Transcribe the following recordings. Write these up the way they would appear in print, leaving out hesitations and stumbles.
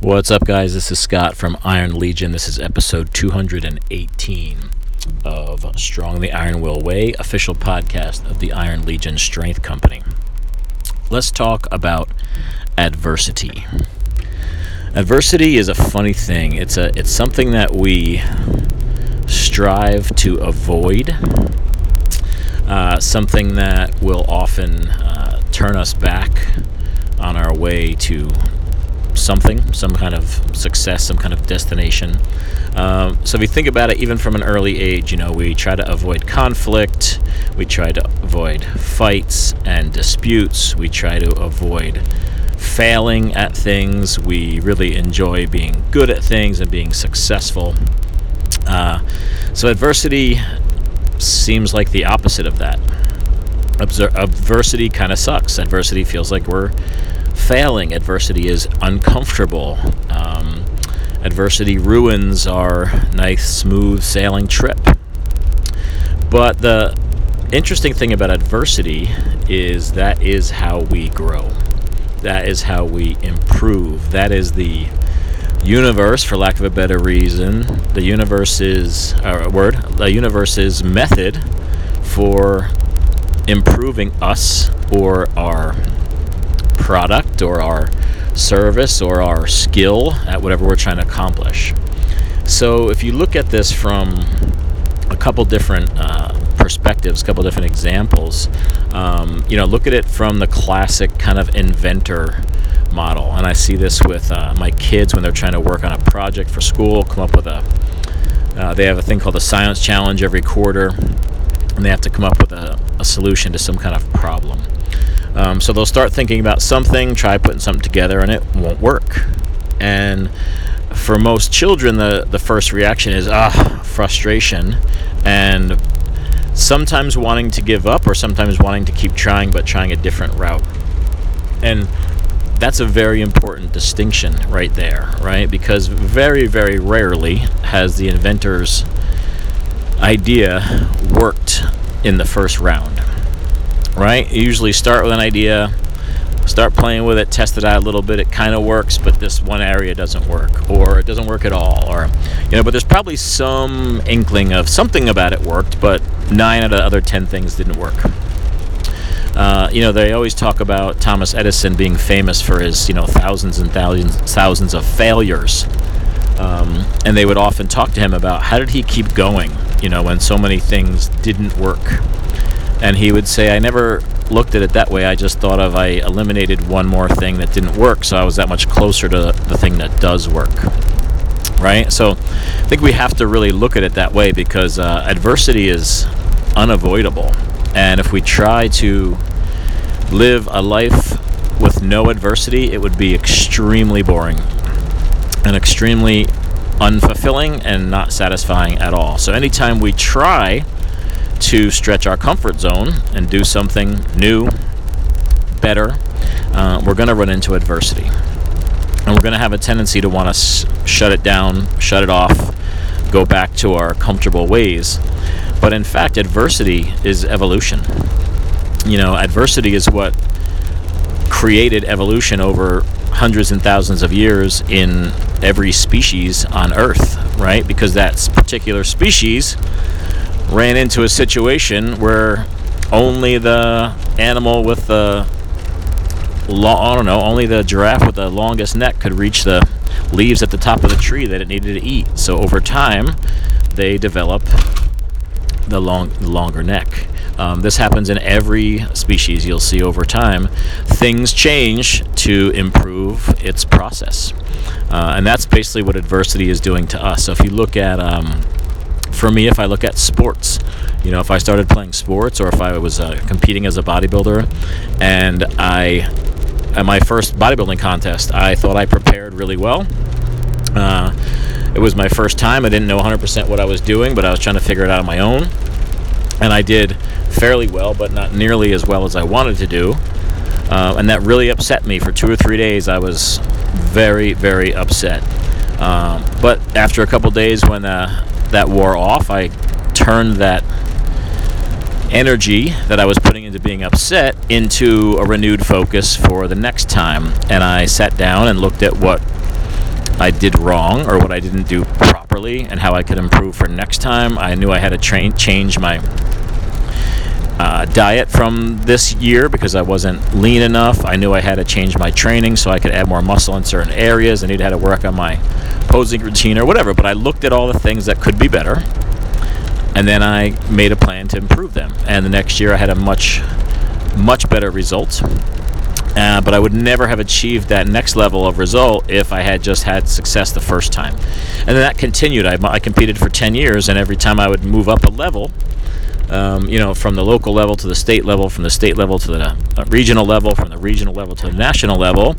What's up, guys? This is Scott from Iron Legion. This is episode 218 of Strong the Iron Will Way, official podcast of the Iron Legion Strength Company. Let's talk about adversity. Adversity is a funny thing. It's something that we strive to avoid, something that will often turn us back on our way to something, some kind of success, some kind of destination. So if you think about it, even from an early age, we try to avoid conflict, we try to avoid fights and disputes, we try to avoid failing at things, we really enjoy being good at things and being successful. So adversity seems like the opposite of that. Adversity kind of sucks. Adversity feels like we're failing. Adversity is uncomfortable. Adversity ruins our nice, smooth sailing trip. But the interesting thing about adversity is that is how we grow. That is how we improve. That is the universe, for lack of a better reason. The universe's method for improving us or our product or our service or our skill at whatever we're trying to accomplish. So if you look at this from a couple different perspectives, a couple different examples, look at it from the classic kind of inventor model. And I see this with my kids when they're trying to work on a project for school, come up with they have a thing called a science challenge every quarter, and they have to come up with a solution to some kind of problem. So they'll start thinking about something, try putting something together, and it won't work. And for most children, the first reaction is frustration, and sometimes wanting to give up or sometimes wanting to keep trying, but trying a different route. And that's a very important distinction right there, right? Because very, very rarely has the inventor's idea worked in the first round, right? You usually start with an idea, start playing with it, test it out a little bit, it kind of works, but this one area doesn't work, or it doesn't work at all, or but there's probably some inkling of something about it worked, but 9 out of the other 10 things didn't work. They always talk about Thomas Edison being famous for his thousands and thousands of failures, and they would often talk to him about how did he keep going when so many things didn't work. And he would say, I never looked at it that way. I just thought I eliminated one more thing that didn't work, so I was that much closer to the thing that does work, right? So I think we have to really look at it that way, because adversity is unavoidable. And if we try to live a life with no adversity, it would be extremely boring and extremely unfulfilling and not satisfying at all. So anytime we try to stretch our comfort zone and do something new, better, we're going to run into adversity. And we're going to have a tendency to want to shut it down, shut it off, go back to our comfortable ways. But in fact, adversity is evolution. Adversity is what created evolution over hundreds and thousands of years in every species on Earth, right? Because that particular species ran into a situation where only the animal with only the giraffe with the longest neck could reach the leaves at the top of the tree that it needed to eat. So over time, they develop the longer neck. This happens in every species. You'll see over time things change to improve its process, and that's basically what adversity is doing to us. So if you look at for me, if I look at sports, if I started playing sports, or if I was competing as a bodybuilder, and at my first bodybuilding contest, I thought I prepared really well. It was my first time. I didn't know 100% what I was doing, but I was trying to figure it out on my own. And I did fairly well, but not nearly as well as I wanted to do. And that really upset me. For 2 or 3 days, I was very, very upset. But after a couple days, when that wore off, I turned that energy that I was putting into being upset into a renewed focus for the next time. And I sat down and looked at what I did wrong or what I didn't do properly and how I could improve for next time. I knew I had to change my diet from this year because I wasn't lean enough. I knew I had to change my training so I could add more muscle in certain areas. I knew I had to work on my posing routine or whatever, but I looked at all the things that could be better, and then I made a plan to improve them. And the next year I had a much better result. But I would never have achieved that next level of result if I had just had success the first time. And then that continued. I competed for 10 years, and every time I would move up a level, from the local level to the state level, from the state level to the regional level, from the regional level to the national level,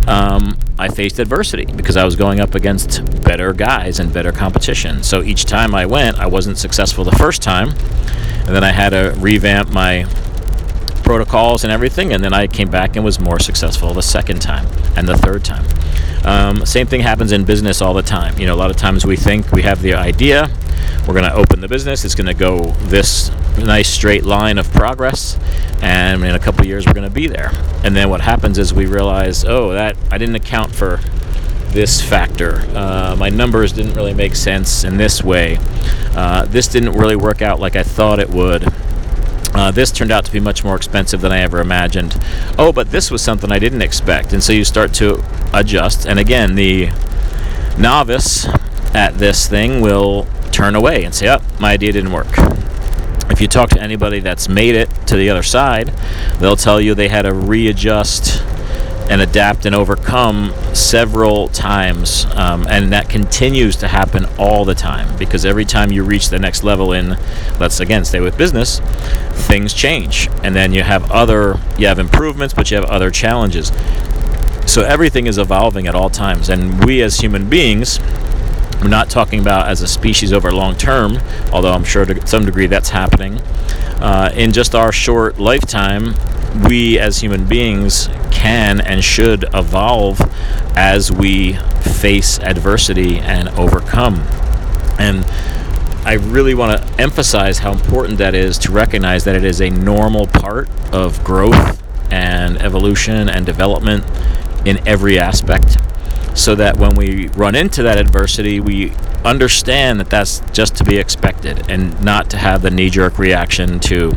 I faced adversity because I was going up against better guys and better competition. So each time I went, I wasn't successful the first time, and then I had to revamp my protocols and everything, and then I came back and was more successful the second time and the third time. Same thing happens in business all the time. A lot of times we think we have the idea, we're going to open the business, it's going to go this nice straight line of progress, and in a couple of years we're going to be there. And then what happens is we realize, that I didn't account for this factor. My numbers didn't really make sense in this way. This didn't really work out like I thought it would. This turned out to be much more expensive than I ever imagined. But this was something I didn't expect. And so you start to adjust. And again, the novice at this thing will turn away and say, my idea didn't work. If you talk to anybody that's made it to the other side, they'll tell you they had to readjust and adapt and overcome several times, and that continues to happen all the time, because every time you reach the next level in, let's again stay with business, things change, and then you have improvements, but you have other challenges. So everything is evolving at all times, and we as human beings, I'm not talking about as a species over long term, although I'm sure to some degree that's happening. In just our short lifetime, we as human beings can and should evolve as we face adversity and overcome. And I really want to emphasize how important that is, to recognize that it is a normal part of growth and evolution and development in every aspect, so that when we run into that adversity, we understand that that's just to be expected, and not to have the knee-jerk reaction to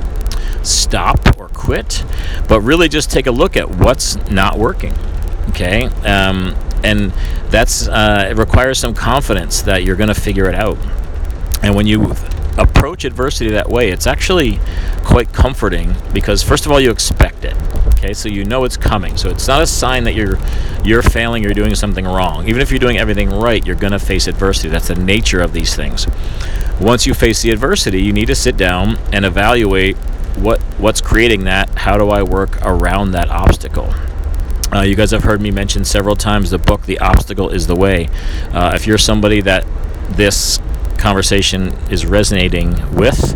stop or quit, but really just take a look at what's not working. Okay, and that's it requires some confidence that you're going to figure it out. And when you approach adversity that way, it's actually quite comforting, because first of all, you expect it. Okay, so you know it's coming. So it's not a sign that you're failing, you're doing something wrong. Even if you're doing everything right, you're going to face adversity. That's the nature of these things. Once you face the adversity, you need to sit down and evaluate what's creating that. How do I work around that obstacle? You guys have heard me mention several times the book, The Obstacle is the Way. If you're somebody that this conversation is resonating with,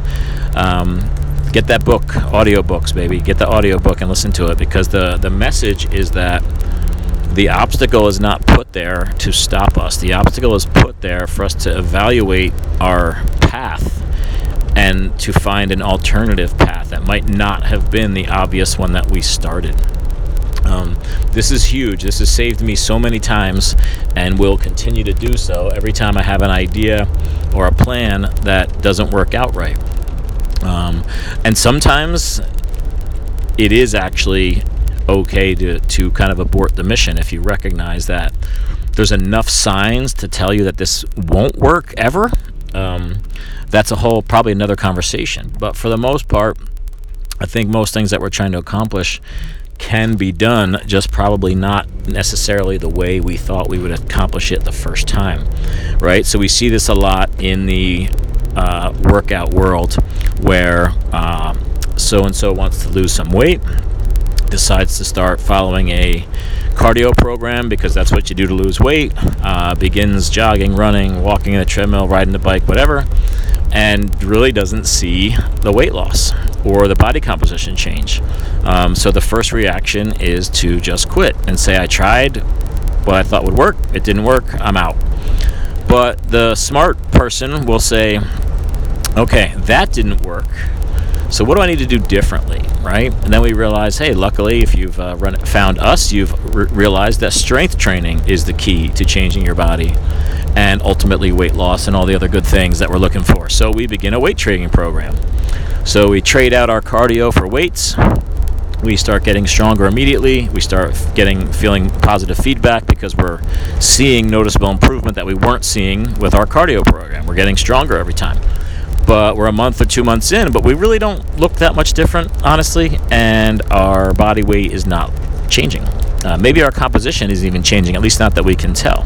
get that book, audiobooks, baby. Get the audiobook and listen to it, because the message is that the obstacle is not put there to stop us. The obstacle is put there for us to evaluate our path and to find an alternative path that might not have been the obvious one that we started. This is huge. This has saved me so many times, and will continue to do so every time I have an idea or a plan that doesn't work out right. And sometimes it is actually okay to kind of abort the mission if you recognize that there's enough signs to tell you that this won't work ever. That's probably another conversation. But for the most part, I think most things that we're trying to accomplish can be done, just probably not necessarily the way we thought we would accomplish it the first time, right? So we see this a lot in the workout world, where so-and-so wants to lose some weight, decides to start following a cardio program because that's what you do to lose weight, begins jogging, running, walking on a treadmill, riding the bike, whatever, and really doesn't see the weight loss or the body composition change. So the first reaction is to just quit and say, I tried what I thought would work, it didn't work, I'm out. But the smart person will say, okay, that didn't work, So what do I need to do differently, right? And then we realize, hey, luckily, if you've found us, you've realized that strength training is the key to changing your body and ultimately weight loss and all the other good things that we're looking for. So we begin a weight training program. So we trade out our cardio for weights. We start getting stronger immediately. We start feeling positive feedback because we're seeing noticeable improvement that we weren't seeing with our cardio program. We're getting stronger every time. But we're a month or 2 months in, but we really don't look that much different, honestly, and our body weight is not changing. Maybe our composition isn't even changing, at least not that we can tell.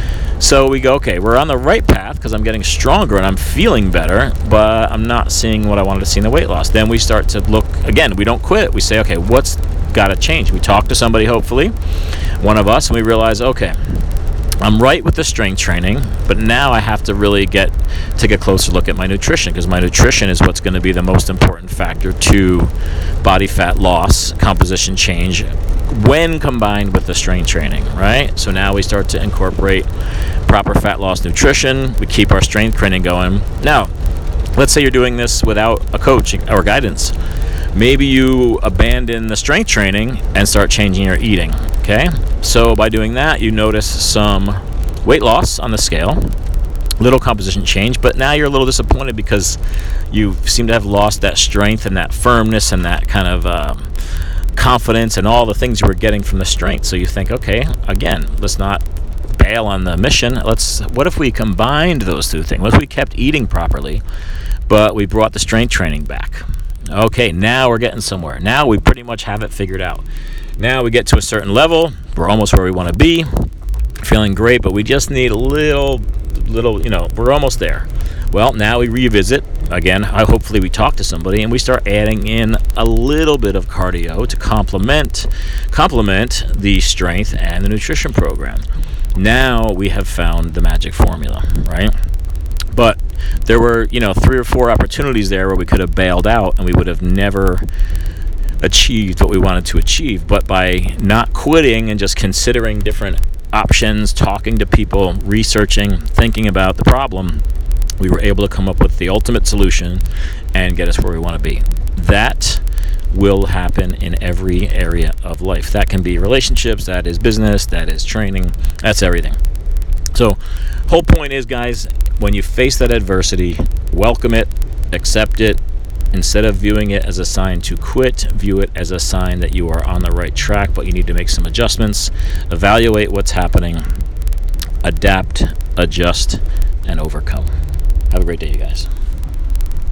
So we go, okay, we're on the right path because I'm getting stronger and I'm feeling better, but I'm not seeing what I wanted to see in the weight loss. Then we start to look, again, we don't quit. We say, okay, what's got to change? We talk to somebody, hopefully, one of us, and we realize, okay, I'm right with the strength training, but now I have to really take a closer look at my nutrition, because my nutrition is what's going to be the most important factor to body fat loss, composition change, when combined with the strength training, right? So now we start to incorporate proper fat loss nutrition. We keep our strength training going. Now, let's say you're doing this without a coach or guidance. Maybe you abandon the strength training and start changing your eating, okay? So by doing that, you notice some weight loss on the scale, little composition change, but now you're a little disappointed because you seem to have lost that strength and that firmness and that kind of confidence and all the things you were getting from the strength. So you think, okay, again, let's not bail on the mission. What if we combined those two things? What if we kept eating properly, but we brought the strength training back? Okay, now we're getting somewhere. Now we pretty much have it figured out. Now we get to a certain level. We're almost where we want to be. Feeling great, but we just need a little, we're almost there. Well, now we revisit. Again, hopefully we talk to somebody and we start adding in a little bit of cardio to complement the strength and the nutrition program. Now we have found the magic formula, right? But there were, 3 or 4 opportunities there where we could have bailed out and we would have never achieved what we wanted to achieve. But by not quitting and just considering different options, talking to people, researching, thinking about the problem, we were able to come up with the ultimate solution and get us where we want to be. That will happen in every area of life. That can be relationships, that is business, that is training, that's everything. So, whole point is, guys, when you face that adversity, welcome it, accept it. Instead of viewing it as a sign to quit, view it as a sign that you are on the right track, but you need to make some adjustments, evaluate what's happening, adapt, adjust, and overcome. Have a great day, you guys.